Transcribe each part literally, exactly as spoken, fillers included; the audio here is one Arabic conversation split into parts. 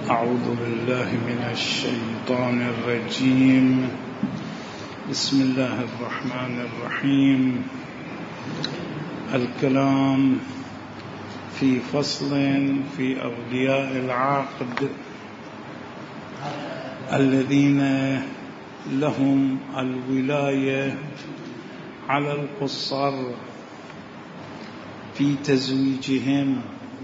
أعوذ بالله من الشيطان الرجيم. بسم الله الرحمن الرحيم. الكلام في فصل في أولياء العقد الذين لهم الولاية على القصر في تزويجهم،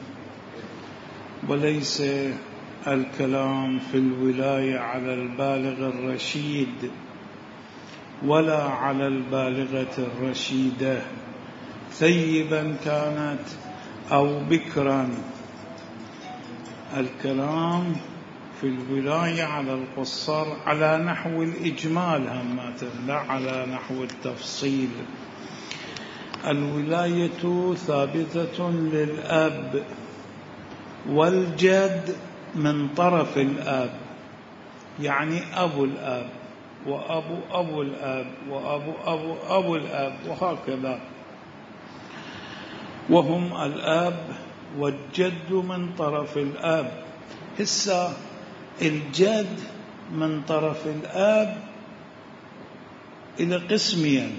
وليس الكلام في الولاية على البالغ الرشيد ولا على البالغة الرشيدة، ثيبا كانت أو بكرا. الكلام في الولاية على القصر على نحو الإجمال همات، لا على نحو التفصيل. الولاية ثابتة للأب والجد من طرف الأب، يعني أبو الأب وأبو أبو الأب وأبو أبو أبو الأب وهكذا، وهم الأب والجد من طرف الأب. هسه الجد من طرف الأب إلى قسمين.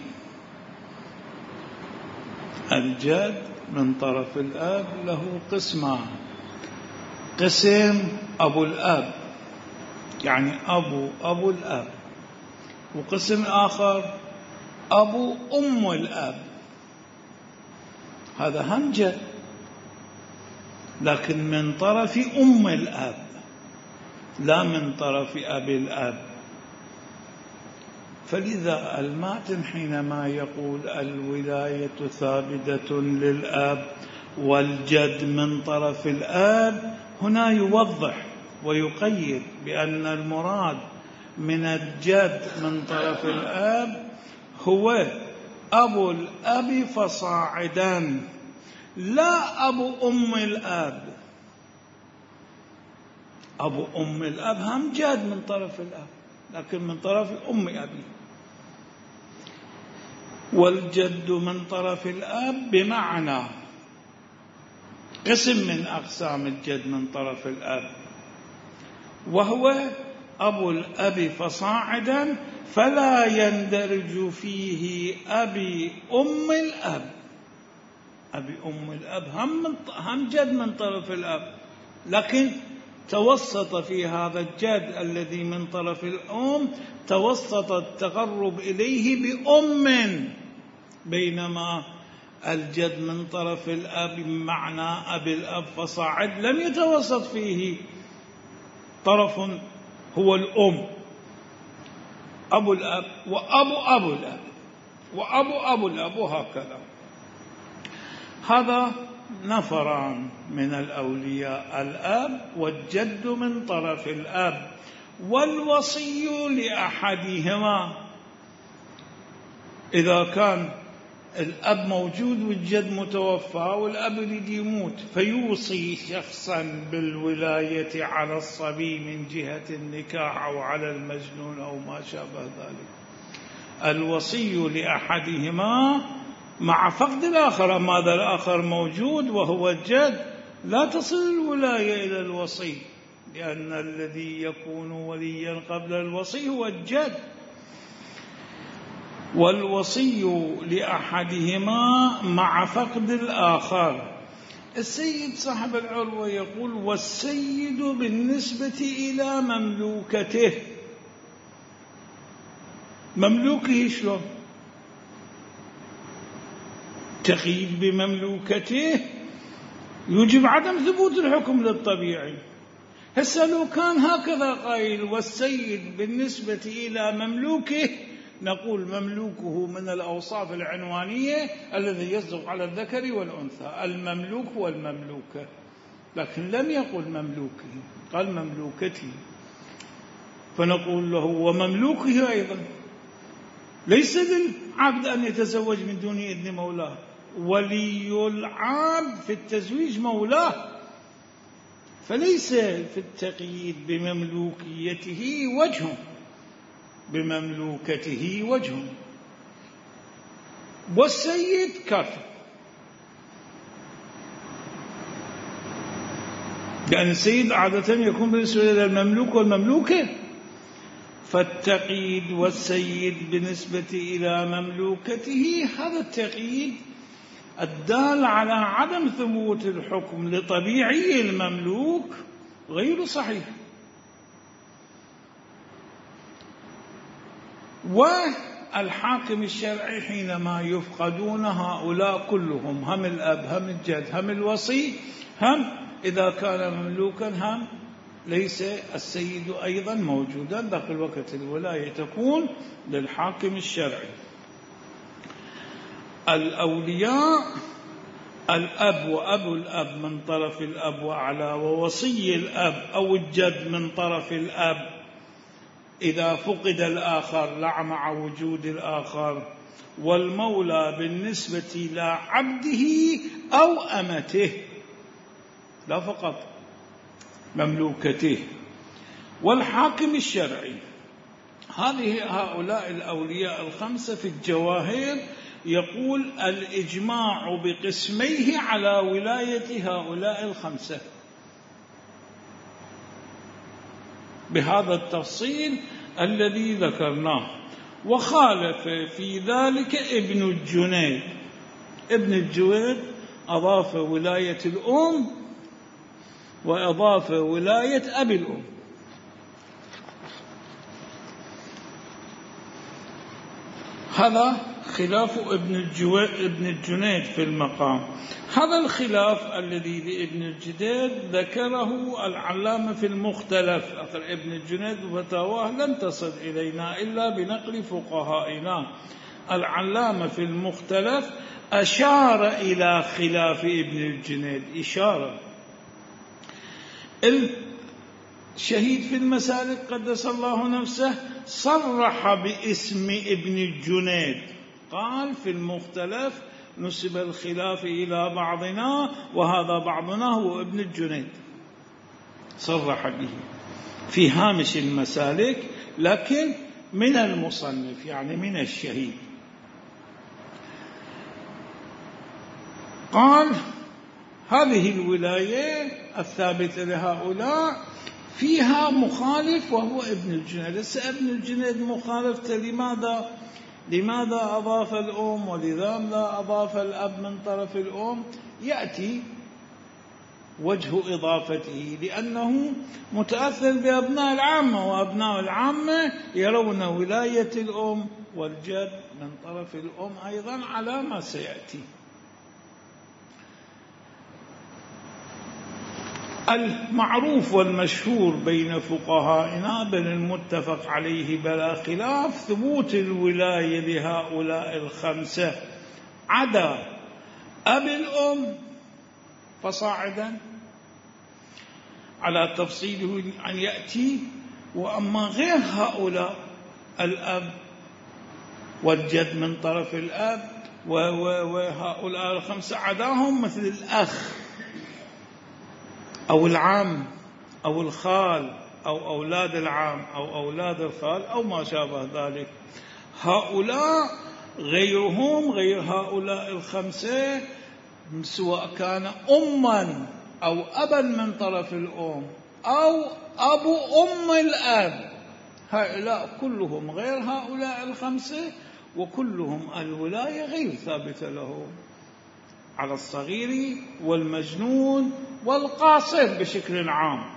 الجد من طرف الأب له قسمان: قسم أبو الأب يعني أبو أبو الأب، وقسم آخر أبو أم الأب، هذا هم جد لكن من طرف أم الأب لا من طرف أبي الأب. فلذا الماتن حينما يقول الولاية ثابتة للأب والجد من طرف الأب، هنا يوضح ويقيد بأن المراد من الجد من طرف الأب هو أبو الأب فصاعدا، لا أبو أم الأب. أبو أم الأب هم جد من طرف الأب لكن من طرف أم أبي. والجد من طرف الأب بمعنى قسم من أقسام الجد من طرف الأب، وهو أبو الأب فصاعدا، فلا يندرج فيه أبي أم الأب. أبي أم الأب هم هم جد من طرف الأب، لكن توسط في هذا الجد الذي من طرف الأم توسط التقرب إليه بأم، بينما الجد من طرف الأب بمعنى أبي الأب فصاعد لم يتوسط فيه طرف هو الأم، أبو الأب وأبو أبو الأب وأبو أبو الأب وهكذا. هذا نفران من الأولياء: الأب والجد من طرف الأب، والوصي لأحدهما. إذا كان الأب موجود والجد متوفى والأب يريد يموت، فيوصي شخصا بالولاية على الصبي من جهة النكاح أو على المجنون أو ما شابه ذلك. الوصي لأحدهما مع فقد الآخر، أما هذا الآخر موجود وهو الجد لا تصل الولاية إلى الوصي، لأن الذي يكون وليا قبل الوصي هو الجد. والوصي لأحدهما مع فقد الآخر. السيد صاحب العروة يقول: والسيد بالنسبة إلى مملوكته. مملوكه شلون؟ تقييد بمملوكته يوجب عدم ثبوت الحكم للطبيعي. هسه لو كان هكذا قائل والسيد بالنسبة إلى مملوكه، نقول مملوكه من الأوصاف العنوانية الذي يصدق على الذكر والأنثى، المملوك والمملوكة، لكن لم يقل مملوكه، قال مملوكتي، فنقول له ومملوكه أيضا. ليس للعبد أن يتزوج من دون إذن مولاه، ولي العبد في التزويج مولاه، فليس في التقييد بمملوكيته وجه، بمملوكته وجه. والسيد كافر، كأن السيد عادة يكون بالنسبة إلى المملوك والمملوكة، فالتقييد والسيد بالنسبة إلى مملوكته هذا التقييد الدال على عدم ثبوت الحكم لطبيعي المملوك غير صحيح. والحاكم الشرعي حينما يفقدون هؤلاء كلهم، هم الأب هم الجد هم الوصي، هم إذا كان مملوكا هم ليس السيد أيضا موجودا، ذاك الوقت الولاية تكون للحاكم الشرعي. الأولياء الأب وأبو الأب من طرف الأب وأعلى، ووصي الأب أو الجد من طرف الأب إذا فقد الآخر لا مع وجود الآخر، والمولى بالنسبة لعبده أو أمته لا فقط مملوكته، والحاكم الشرعي. هذه هؤلاء الأولياء الخمسة في الجواهر يقول الإجماع بقسميه على ولاية هؤلاء الخمسة بهذا التفصيل الذي ذكرناه. وخالف في ذلك ابن الجنيد. ابن الجنيد أضاف ولاية الأم وأضاف ولاية أبي الأم. هذا خلاف ابن ابن الجنيد في المقام. هذا الخلاف الذي لابن الجنيد ذكره العلامة في المختلف. ابن الجنيد وفتاواه لم تصل إلينا إلا بنقل فقهائنا. العلامة في المختلف أشار إلى خلاف ابن الجنيد إشارة. الشهيد في المسالك قدس الله نفسه صرح باسم ابن الجنيد، قال في المختلف نسب الخلاف إلى بعضنا وهذا بعضنا هو ابن الجنيد، صرح به في هامش المسالك، لكن من المصنف يعني من الشهيد. قال هذه الولاية الثابتة لهؤلاء فيها مخالف وهو ابن الجنيد. لسه ابن الجنيد مخالفة لماذا؟ لماذا أضاف الأم ولماذا أضاف الأب من طرف الأم؟ يأتي وجه إضافته لأنه متأثر بأبناء العامة، وأبناء العامة يرون ولاية الأم والجد من طرف الأم أيضا على ما سيأتي. المعروف والمشهور بين فقهائنا بل المتفق عليه بلا خلاف ثبوت الولاية لهؤلاء الخمسة عدا أبي الأم فصاعدا على تفصيله أن يأتي. وأما غير هؤلاء الأب والجد من طرف الأب وهؤلاء الخمسة عداهم مثل الأخ أو العم أو الخال أو أولاد العم أو أولاد الخال أو ما شابه ذلك، هؤلاء غيرهم غير هؤلاء الخمسة سواء كان أما أو أبا من طرف الأم أو أبو أم الأب، هؤلاء كلهم غير هؤلاء الخمسة وكلهم الولاية غير ثابتة لهم على الصغير والمجنون والقاصر بشكل عام.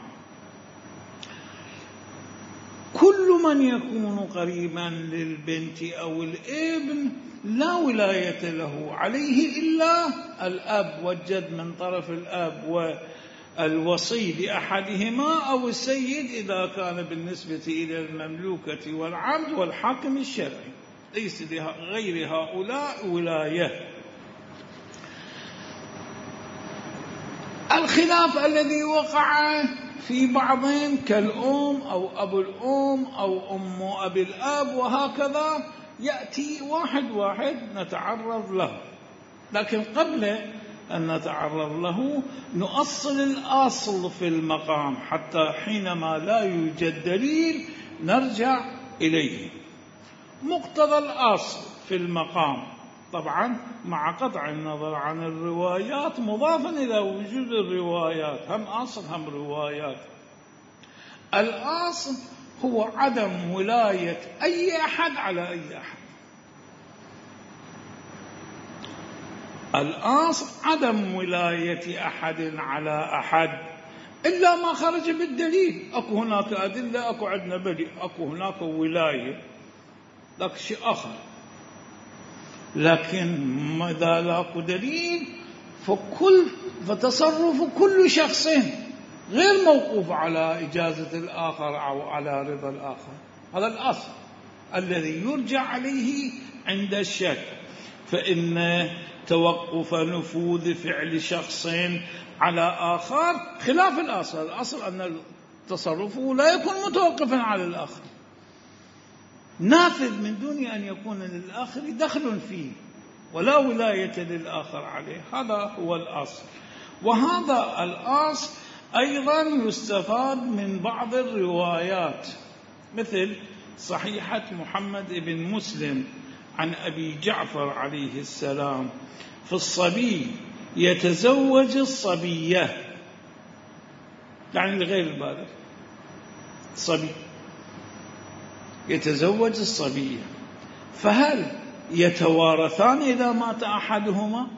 كل من يكون قريبا للبنت أو الابن لا ولاية له عليه إلا الأب والجد من طرف الأب والوصي لأحدهما أو السيد إذا كان بالنسبة إلى المملوكة والعبد والحاكم الشرعي، ليس لغير هؤلاء ولاية. الخلاف الذي وقع في بعضهم كالأم أو أبو الأم أو أم أبي الأب وهكذا يأتي واحد واحد نتعرض له، لكن قبل أن نتعرض له نؤصل الأصل في المقام حتى حينما لا يوجد دليل نرجع إليه. مقتضى الأصل في المقام، طبعا مع قطع النظر عن الروايات مضافا إلى وجود الروايات، هم أصل هم روايات. الأصل هو عدم ولاية أي أحد على أي أحد. الأصل عدم ولاية أحد على أحد إلا ما خرج بالدليل. أكو هناك أدلة، أكو عندنا بدء، أكو هناك ولاية، لك شيء آخر. لكن ماذا لاكو دليل فكل فتصرف كل شخص غير موقوف على إجازة الآخر أو على رضا الآخر. هذا الأصل الذي يرجع عليه عند الشك. فإن توقف نفوذ فعل شخص على آخر خلاف الأصل. الأصل أن تصرفه لا يكون متوقفا على الآخر، نافذ من دون أن يكون للآخر دخل فيه ولا ولاية للآخر عليه. هذا هو الأصل. وهذا الأصل أيضا يستفاد من بعض الروايات، مثل صحيحة محمد بن مسلم عن أبي جعفر عليه السلام في الصبي يتزوج الصبية، يعني لغير البالغ، صبي يتزوج الصبية، فهل يتوارثان إذا مات أحدهما؟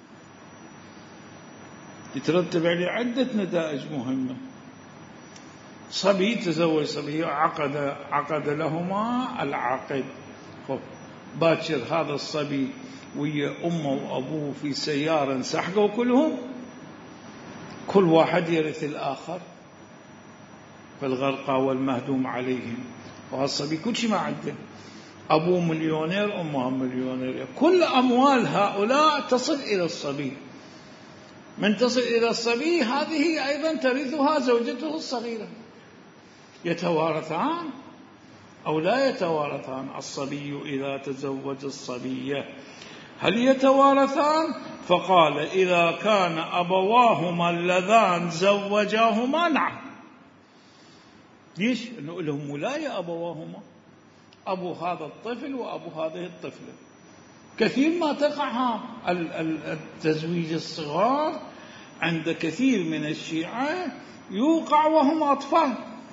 يترتب عليه عدة نتائج مهمة. صبي تزوج صبية، عقد عقد لهما العقد. باكر هذا الصبي ويا أمه وأبوه في سيارة انسحقوا كلهم، كل واحد يرث الآخر في الغرقى والمهدوم عليهم. وهالصبي كل شيء ما عنده، أبوه مليونير أمه مليونير، كل أموال هؤلاء تصل إلى الصبي. من تصل إلى الصبي هذه أيضا ترثها زوجته الصغيرة. يتوارثان أو لا يتوارثان؟ الصبي إذا تزوج الصبية هل يتوارثان؟ فقال إذا كان أبواهما اللذان زوجاهما نعم. ليش؟ أنه لهم ولاية أبواهما، أبو هذا الطفل وأبو هذه الطفلة. كثير ما تقع التزويج الصغار عند كثير من الشيعة يوقع وهم أطفال،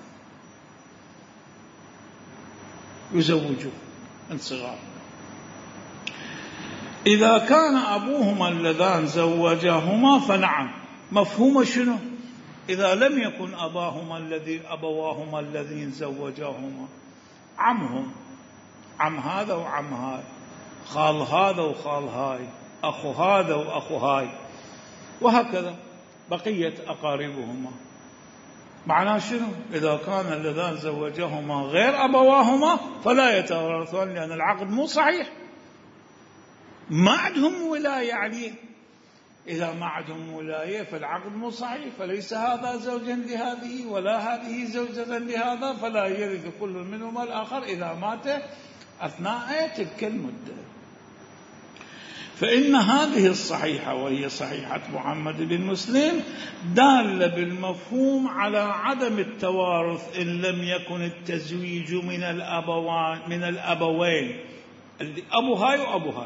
يزوجوا الصغار. إذا كان أبوهما اللذان زوجاهما فنعم. مفهوم شنو؟ إذا لم يكن أباهما الذي أبواهما الذين زوجاهما، عمهم، عم هذا وعم هاي، خال هذا وخال هاي، أخو هذا وأخو هاي، وهكذا بقية أقاربهما. معناه شنو؟ إذا كان اللذان زوجاهما غير أبواهما فلا يتوارثان، لأن العقد مو صحيح، ما عندهم ولاية عليه. إذا ما عندهم ولاية فالعقد مو صحيح، فليس هذا زوجا لهذه ولا هذه زوجة لهذا، فلا يرث كل منهما الآخر إذا مات أثناء تلك المدة. فإن هذه الصحيحة وهي صحيحة محمد بن مسلم دالة بالمفهوم على عدم التوارث إن لم يكن التزويج من الأبوان من الأبوين، أبو هاي وأبو هاي.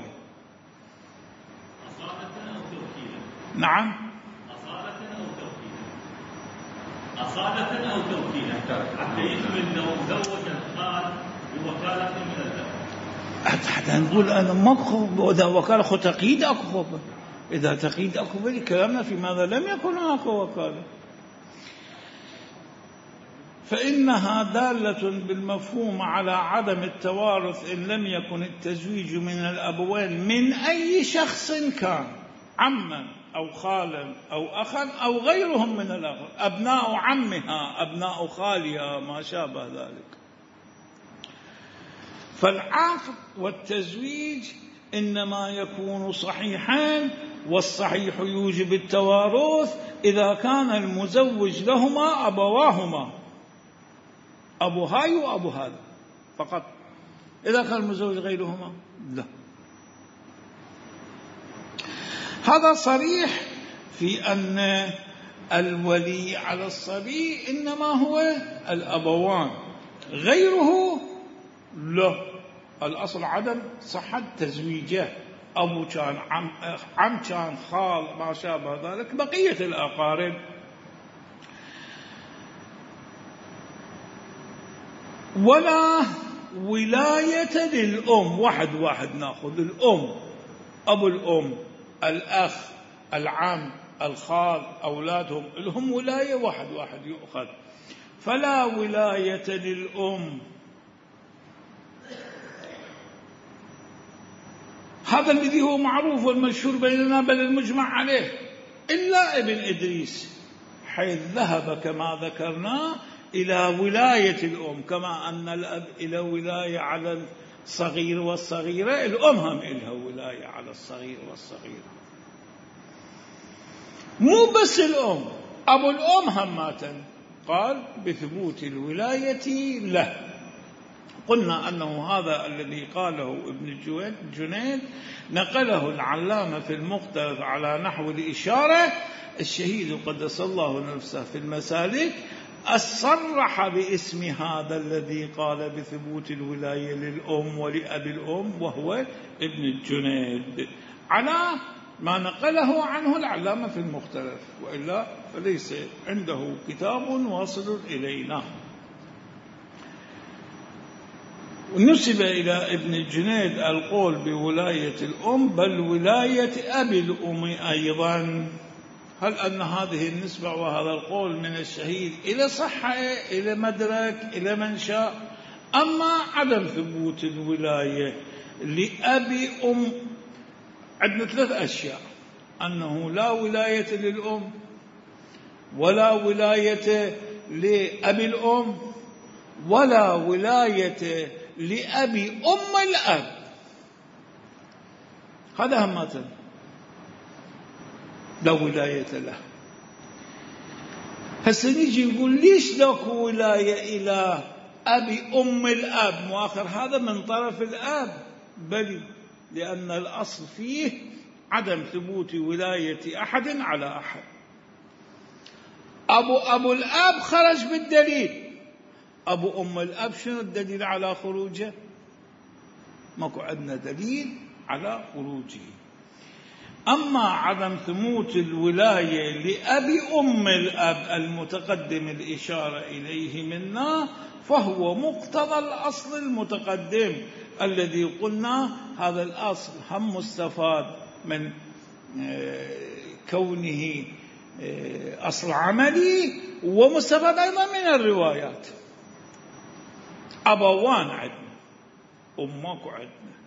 أصالة أو توكيدا؟ نعم، أصالة أو توكيدا؟ أصالة أو توكيدا حتى يكمل لو زوج الخال بوكالة من الأب. حتى نقول أنا ما أخو إذا وكالة خو تقييد أكو، إذا تقييد أكو بلي كلامنا في ماذا لم يكن أكو وكالة. فإنها دالة بالمفهوم على عدم التوارث إن لم يكن التزويج من الأبوين من أي شخص كان، عما أو خالا أو أخا أو غيرهم من الآخر، أبناء عمها، أبناء خالها، ما شابه ذلك. فالعقد والتزويج إنما يكون صحيحان، والصحيح يوجب التوارث إذا كان المزوج لهما أبواهما، أبو هاي وأبو هذا فقط. إذا كان المزوج غيرهما لا. هذا صريح في أن الولي على الصبي إنما هو الأبوان، غيره لا. الأصل عدم صحة تزويجه أبو كان عم, عم كان خال ما شابه ذلك، بقية الأقارب. ولا ولاية للأم، واحد واحد ناخذ الأم، أبو الأم، الأخ، العم، الخال، أولادهم لهم ولاية، واحد واحد يؤخذ. فلا ولاية للأم، هذا الذي هو معروف والمشهور بيننا بل المجمع عليه، إلا ابن إدريس حيث ذهب كما ذكرنا إلى ولاية الأم، كما أن الأب إلى ولاية على الصغير والصغيرة، الأم هم إلها ولاية على الصغير والصغيرة. مو بس الأم، أبو الأم هماتا قال بثبوت الولاية له. قلنا أنه هذا الذي قاله ابن جنيد نقله العلامة في المقتضى على نحو الإشارة. الشهيد قدس الله نفسه في المسالك أصرح باسم هذا الذي قال بثبوت الولاية للأم ولأبي الأم، وهو ابن الجنيد، على ما نقله عنه العلامة في المختلف، وإلا فليس عنده كتاب واصل إلينا. ونسب إلى ابن الجنيد القول بولاية الأم بل ولاية أبي الأم أيضا. هل أن هذه النسبة وهذا القول من الشهيد إلى صحة، إلى مدرك، إلى منشأ؟ أما عدم ثبوت الولاية لأبي أم، عندنا ثلاث أشياء: أنه لا ولاية للأم، ولا ولاية لأبي الأم، ولا ولاية لأبي أم الأب. هذا هماتا لا ولاية له. هسه نيجي نقول ليش لك ولاية إلى أبي أم الأب مؤخر؟ هذا من طرف الأب، بل لأن الأصل فيه عدم ثبوت ولاية أحد على أحد. أبو أبو الأب خرج بالدليل، أبو أم الأب شنو الدليل على خروجه؟ ماكو عندنا دليل على خروجه. أما عدم ثبوت الولاية لأبي أم الأب المتقدم الإشارة إليه منا، فهو مقتضى الأصل المتقدم الذي قلنا هذا الأصل هم مستفاد من كونه أصل عملي، ومستفاد أيضا من الروايات. أبوان عندنا، أم ماكو عندنا،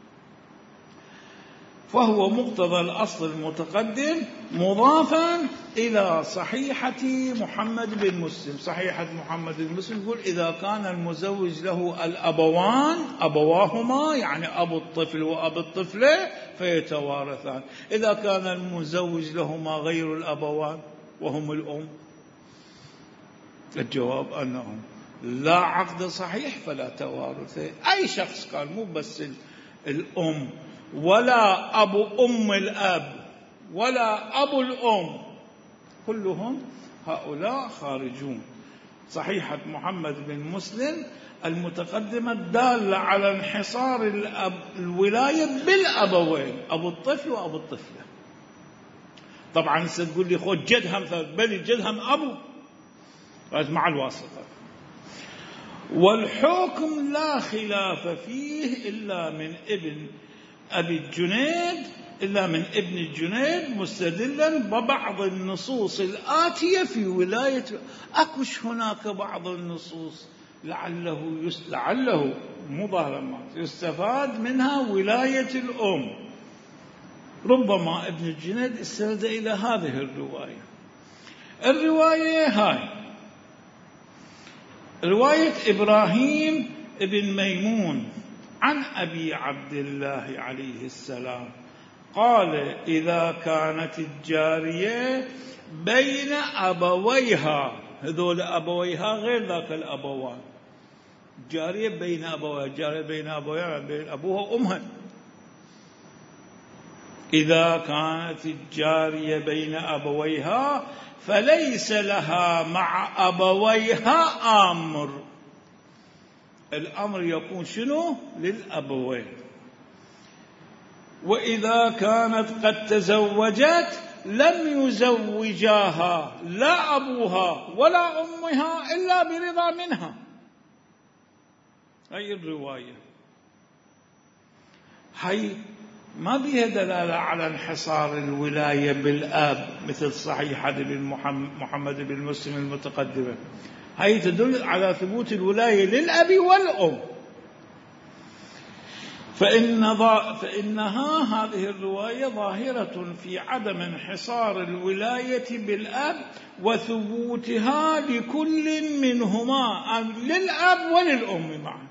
فهو مقتضى الأصل المتقدم مضافا إلى صحيحة محمد بن مسلم. صحيحة محمد بن مسلم يقول إذا كان المزوج له الأبوان أبواهما، يعني أبو الطفل وأبو الطفلة، فيتوارثان. إذا كان المزوج لهما غير الأبوان وهم الأم، الجواب أنهم لا عقد صحيح فلا توارث. أي شخص قال، مو بس الأم ولا أبو أم الأب ولا أبو الأم، كلهم هؤلاء خارجون. صحيحة محمد بن مسلم المتقدمة الدالة على انحصار الولاية بالأبوين، أبو الطفل وأبو الطفلة. طبعا ستقول لي خذ جدهم، بل الجدهم أبو مع الواسطة. والحكم لا خلاف فيه إلا من ابن أبي الجنيد إلا من ابن الجنيد مستدلا ببعض النصوص الآتية في ولاية. أكوش هناك بعض النصوص لعله يس... لعله مظاهرات يستفاد منها ولاية الأم. ربما ابن الجنيد استند إلى هذه الرواية. الرواية هاي رواية إبراهيم ابن ميمون عن أبي عبد الله عليه السلام قال إذا كانت الجارية بين أبويها، هذول أبويها غير ذاك الأبوان، جارية بين أبويها، جارية بين أبويها بين أبوها وأمها. إذا كانت الجارية بين أبويها فليس لها مع أبويها أمر. الأمر يكون شنو؟ للأبوين. وإذا كانت قد تزوجت لم يزوجاها لا أبوها ولا أمها إلا برضا منها. هي الرواية هي ما بها دلالة على انحصار الولاية بالآب مثل صحيحة بن محمد بن مسلم المتقدمة، هي تدل على ثبوت الولاية للأب والأم. فإن فإنها هذه الرواية ظاهرة في عدم انحصار الولاية بالأب وثبوتها لكل منهما للأب وللأم معا.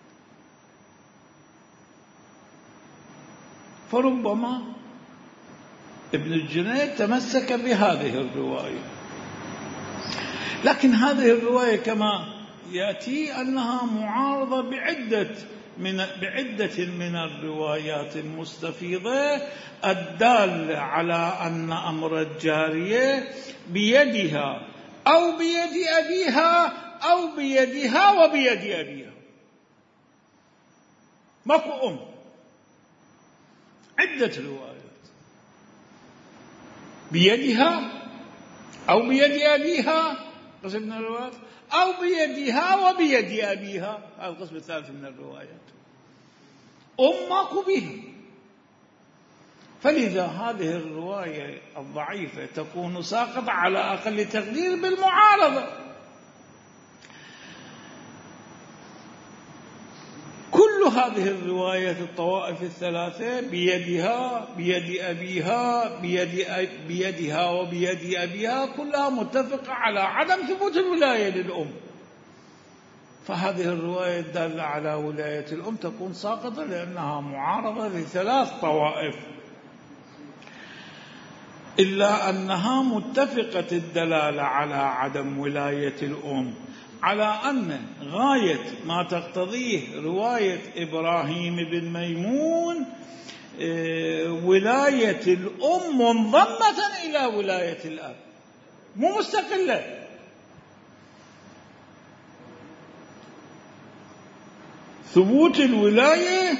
فربما ابن الجنيد تمسك بهذه الرواية، لكن هذه الرواية كما يأتي أنها معارضة بعدة من بعدة من الروايات المستفيضة الدالة على أن أمر الجارية بيدها أو بيد أبيها أو بيدها وبيد أبيها، ماكو أم. عدة روايات بيدها أو بيد أبيها قسم من الروايات، أو بيدها وبيد أبيها هذا القسم الثالث من الروايات. أم ماكو بها، فلذا هذه الرواية الضعيفة تكون ساقطة على أقل تقدير بالمعارضة. كل هذه الروايات الطوائف الثلاثة بيدها بيد أبيها بيد بيدها وبيد أبيها كلها متفقة على عدم ثبوت الولاية للأم، فهذه الرواية الدالة على ولاية الأم تكون ساقطة لأنها معارضة لثلاث طوائف، إلا أنها متفقة الدلالة على عدم ولاية الأم، على أن غاية ما تقتضيه رواية إبراهيم بن ميمون ولاية الأم منضمة إلى ولاية الأب مو مستقلة. ثبوت الولاية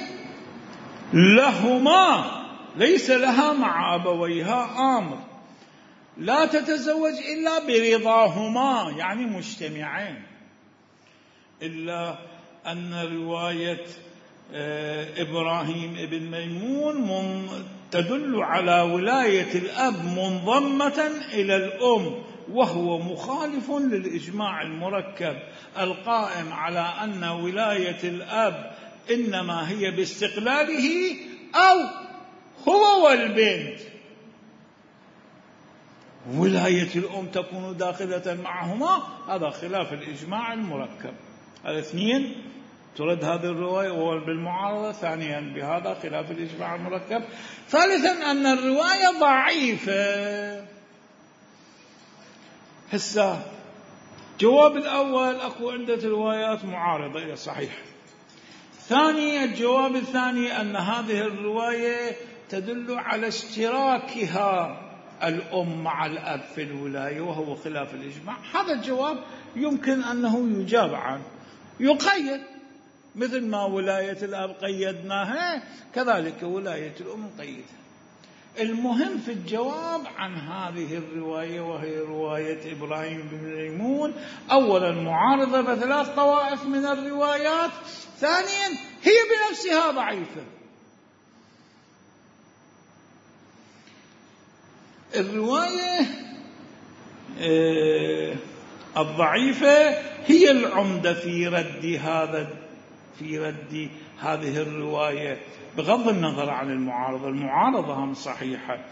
لهما ليس لها مع أبويها أمر، لا تتزوج إلا برضاهما يعني مجتمعين، إلا أن رواية إبراهيم بن ميمون تدل على ولاية الأب منضمة إلى الأم، وهو مخالف للإجماع المركب القائم على أن ولاية الأب إنما هي باستقلاله أو هو والبنت، ولاية الأم تكون داخلة معهما، هذا خلاف الإجماع المركب. هذا اثنين ترد هذه الرواية وهو بالمعارضة، ثانيا بهذا خلاف الإجماع المركب، ثالثا أن الرواية ضعيفة. هسه الجواب الأول أكو عدة روايات معارضة إلى الصحيح. ثاني الجواب الثاني أن هذه الرواية تدل على اشتراكها الأم مع الأب في الولاية وهو خلاف الإجماع. هذا الجواب يمكن أنه يجاب عنه، يقيد مثل ما ولاية الأب قيدناها كذلك ولاية الأم قيدها. المهم في الجواب عن هذه الرواية وهي رواية إبراهيم بن ميمون، أولا معارضة بثلاث طوائف من الروايات، ثانيا هي بنفسها ضعيفة. الرواية الضعيفة هي العمدة في رد هذا في رد هذه الرواية بغض النظر عن المعارضة. المعارضة هم صحيحة.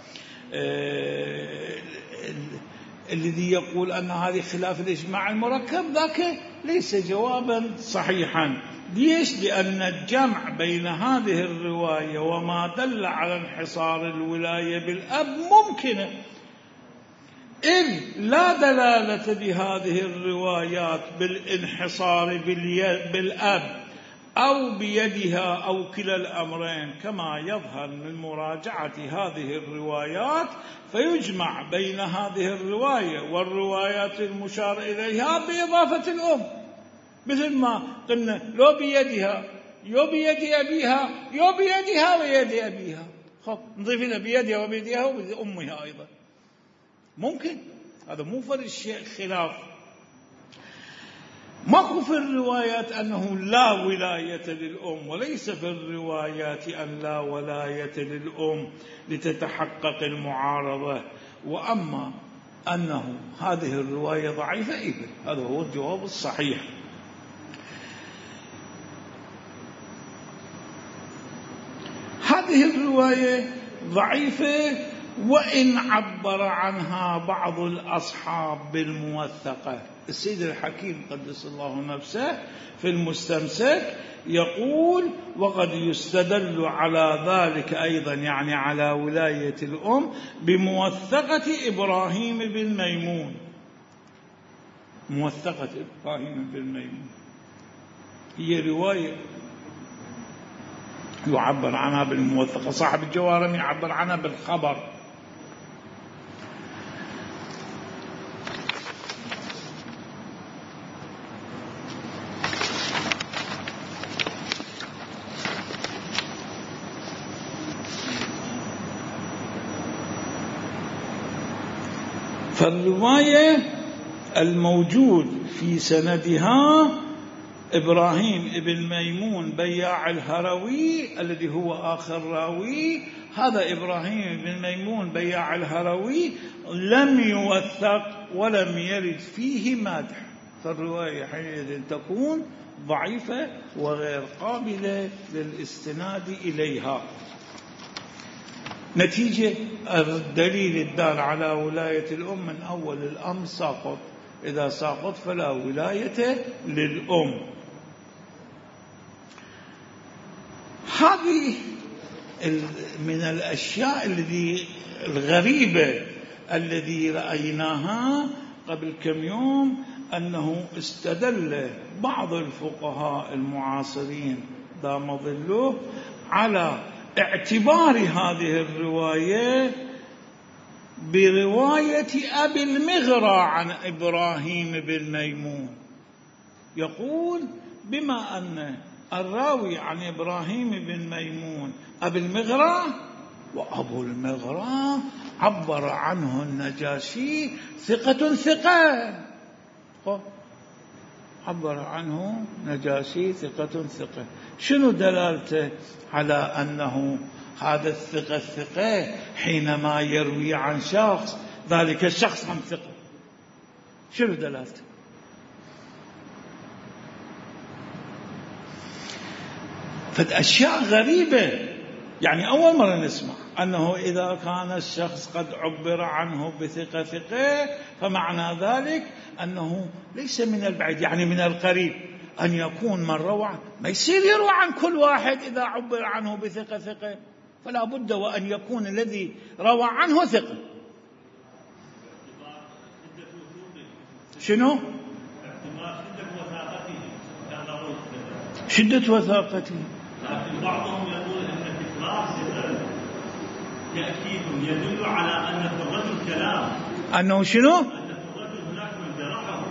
الذي يقول أن هذه خلاف الإجماع المركب ذاك ليس جوابا صحيحا. ليش؟ لأن الجمع بين هذه الرواية وما دل على انحصار الولاية بالأب ممكنة، إذ لا دلالة بهذه الروايات بالانحصار بالأب أو بيدها أو كلا الأمرين كما يظهر من مراجعة هذه الروايات، فيجمع بين هذه الرواية والروايات المشار إليها بإضافة الأم، مثل ما قلنا لو بيدها يو بيد أبيها يو بيدها ويد أبيها، خب نضيف لها بيدها وبيدها وبأمها أيضا ممكن. هذا مو فرق شيء خلاف. ماكو في الروايات أنه لا ولاية للأم، وليس في الروايات أن لا ولاية للأم لتتحقق المعارضة. وأما أنه هذه الرواية ضعيفة إذن هذا هو الجواب الصحيح. هذه الرواية ضعيفة وإن عبر عنها بعض الأصحاب بالموثقة. السيد الحكيم قدس الله نفسه في المستمسك يقول وقد يستدل على ذلك أيضا، يعني على ولاية الأم، بموثقة إبراهيم بن ميمون. موثقة إبراهيم بن ميمون هي رواية يعبر عنها بالموثقة، صاحب الجوارم يعبر عنها بالخبر. فالرواية الموجود في سندها إبراهيم بن ميمون بياع الهروي الذي هو آخر راوي. هذا إبراهيم بن ميمون بياع الهروي لم يوثق ولم يرد فيه مدح، فالرواية حينئذ تكون ضعيفة وغير قابلة للاستناد إليها. نتيجة الدليل الدال على ولاية الأم من أول الأمر ساقط، إذا ساقط فلا ولاية للأم. هذه من الأشياء الذي الغريبة الذي رأيناها قبل كم يوم، أنه استدل بعض الفقهاء المعاصرين دام ظله على اعتبار هذه الرواية برواية أبي المغرى عن إبراهيم بن ميمون. يقول بما أن الراوي عن إبراهيم بن ميمون أبي المغرى، وأبو المغرى عبر عنه النجاشي ثقة ثقة، عبر عنه نجاشي ثقة ثقة. شنو دلالته على أنه هذا الثقة الثقة حينما يروي عن شخص ذلك الشخص هم ثقة؟ شنو دلالته؟ فالأشياء غريبة، يعني أول مرة نسمع أنه إذا كان الشخص قد عبر عنه بثقة ثقة فمعنى ذلك أنه ليس من البعيد، يعني من القريب أن يكون من روى. ما يصير يروى عن كل واحد إذا عبر عنه بثقة ثقة، فلا بد وأن يكون الذي روى عنه ثقة. شنو؟ شدة وثاقته. لكن بعضهم يقول أن تكرار ثقة تأكيد يدل على أن في الرجل كلام. أنه شنو؟ أن في الرجل هناك من جرحه.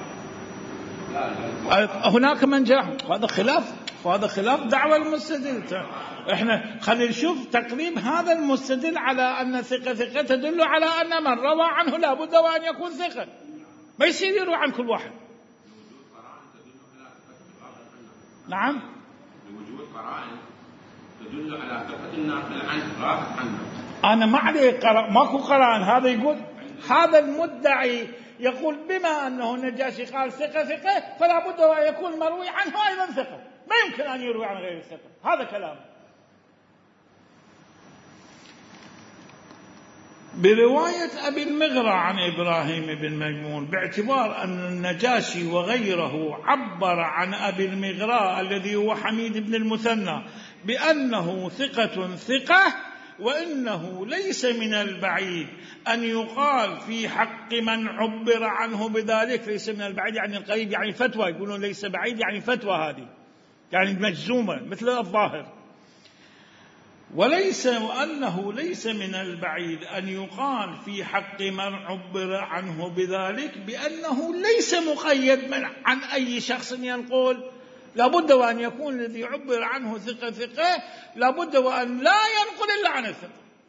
هناك من جرحه، هذا خلاف، هذا خلاف دعوى المستدل. احنا خلينا نشوف تقريب هذا المستدل على أن ثقة ثقة تدل على أن من روى عنه لا بد وأن يكون ثقة، ما يصير يروى عن كل واحد. نعم، لوجود قرائن تدل على ثقة الناقل عنه راسخ عنه. أنا ما عليه قرائن، ماكو قرائن. هذا يقول، هذا المدعي يقول بما أنه النجاشي قال ثقة ثقة فلا بد وأن يكون المروي عنه أيضا ثقة، ما يمكن أن يروي عن غير الثقة. هذا كلام. برواية أبي المغرى عن إبراهيم بن ميمون، باعتبار أن النجاشي وغيره عبر عن أبي المغرى الذي هو حميد بن المثنى بأنه ثقة ثقة، وإنه ليس من البعيد أن يقال في حق من عبر عنه بذلك. ليس من البعيد يعني القريب، يعني فتوى، يقولون ليس بعيد يعني فتوى، هذه يعني مجزومة مثل الظاهر. وليس وأنه ليس من البعيد أن يقال في حق من عبر عنه بذلك بأنه ليس مقيد من عن أي شخص ينقل، لابد وأن يكون الذي عبر عنه ثقة ثقة، لابد وأن لا ينقل إلا عن الثقة.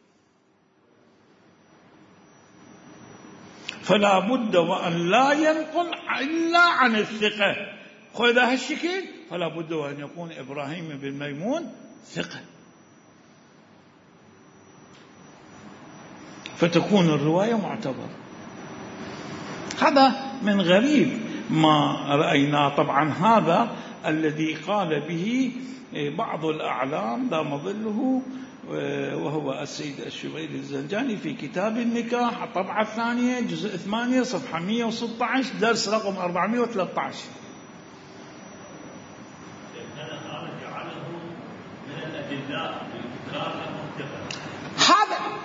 فلا بد وأن لا ينقل إلا عن الثقة. وإذا هالشكل فلا بد وأن يكون إبراهيم بن ميمون ثقة، فتكون الرواية معتبرة. هذا من غريب ما رأيناه. طبعا هذا الذي قال به بعض الأعلام دام ظله، وهو السيد الشبيلي الزنجاني في كتاب النكاح الطبعة الثانية جزء ثمانية صفحة مئة وستة عشر درس رقم أربعمئة وثلاثة عشر. هذا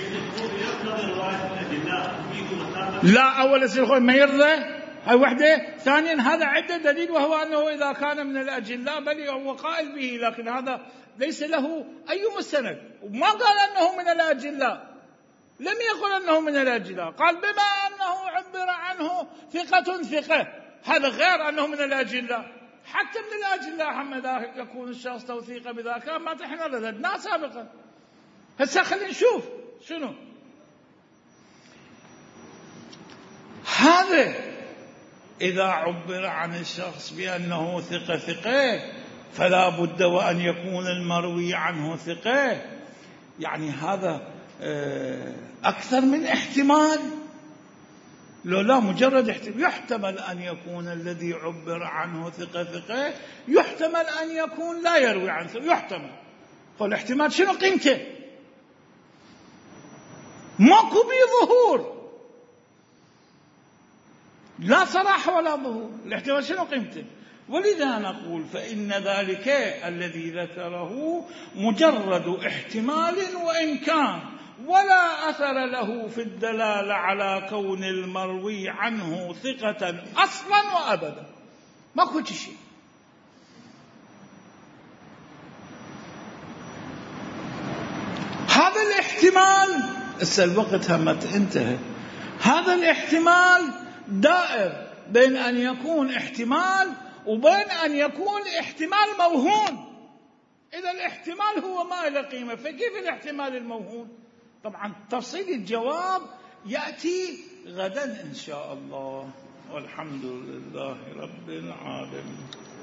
لا أول سيخوي ما يرضى هاي وحدة. ثانيا هذا عدة دليل، وهو أنه إذا كان من الأجلاء بل هو قائل به، لكن هذا ليس له أي مستند، وما قال أنه من الأجلاء، لم يقل أنه من الأجلاء، قال بما أنه عبر عنه ثقة ثقة، هذا غير أنه من الأجلاء. حتى من الأجلاء هم إذا يكون الشخص توثيقه بذاك ما تحنا رددنا سابقا. هسه خلينا نشوف شنو هذا. إذا عبر عن الشخص بأنه ثقة ثقة فلا بد وأن يكون المروي عنه ثقة، يعني هذا أكثر من احتمال. لو لا مجرد احتمال، يحتمل أن يكون الذي عبر عنه ثقة ثقة، يحتمل أن يكون لا يروي عن ثقة، يحتمل. فالاحتمال شنو قيمته؟ ماكو بيه ظهور، لا صراحة ولا ظهور، الاحتمال شنو قيمته؟ ولذا نقول فإن ذلك الذي ذكره مجرد احتمال وإن كان، ولا أثر له في الدلالة على كون المروي عنه ثقة أصلا وأبدا، ماكو شيء. هذا الاحتمال هسه الوقت همت انتهى، هذا الاحتمال دائر بين أن يكون احتمال وبين أن يكون احتمال موهوم. إذا الاحتمال هو ما له قيمة، فكيف الاحتمال الموهوم؟ طبعا تفصيل الجواب يأتي غدا إن شاء الله، والحمد لله رب العالمين.